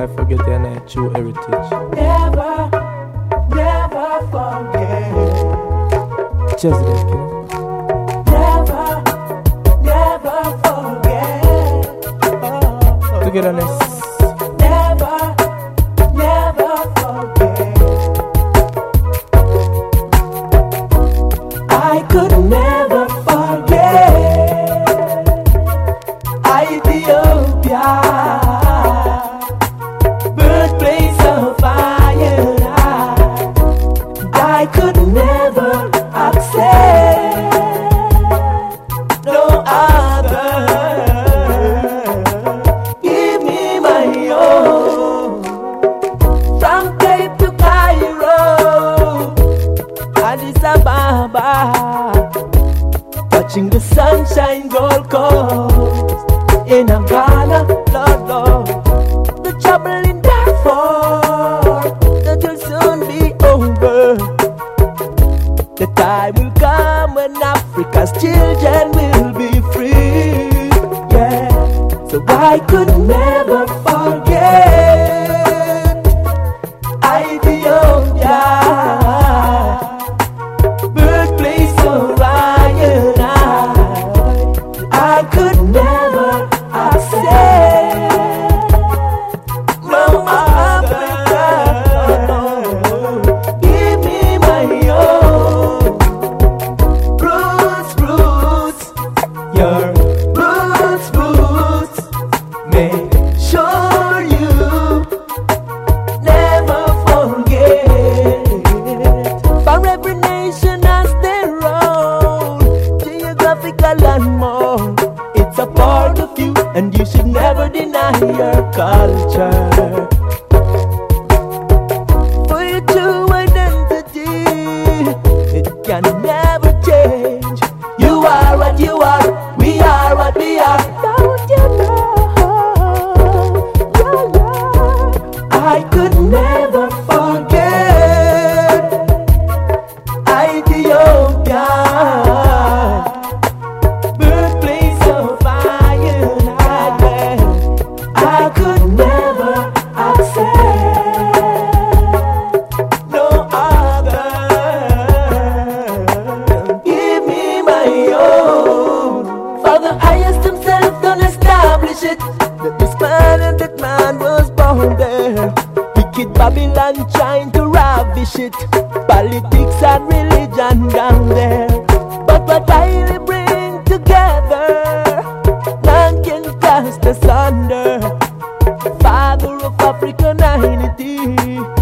forget their true heritage. Never, never forget. Just like you. Never, never forget. Togetherness. Never, never forget. I could never forget Ethiopia, birthplace of iron. I could never accept no other. Give me my own. From Cape to Cairo, Addis Ababa, watching the sunshine Gold Coast in Ghana, Lord, Lord. The trouble in Darfur, that will soon be over. The time will come when Africa's children will be free. Yeah, so I could never forget Ethiopia, birthplace of iron. I could never accept no Africa. Give me my own roots, roots, your roots, roots. Make sure you never forget. For every nation has their own geographical landmark. It's a part of you, and you should never deny your culture. For your true identity, it can never change. You are what you are, we are what we are. Don't you know? Yeah, yeah. I could never forget Ethiopia, birthplace of iron. I could never accept no other. Give me my own. For the highest himself done establish it, that this man and that man was born there. Wicked Babylon trying to ravish it, politics and religion down there. But what I really bring together, none can cast asunder. Father of African unity,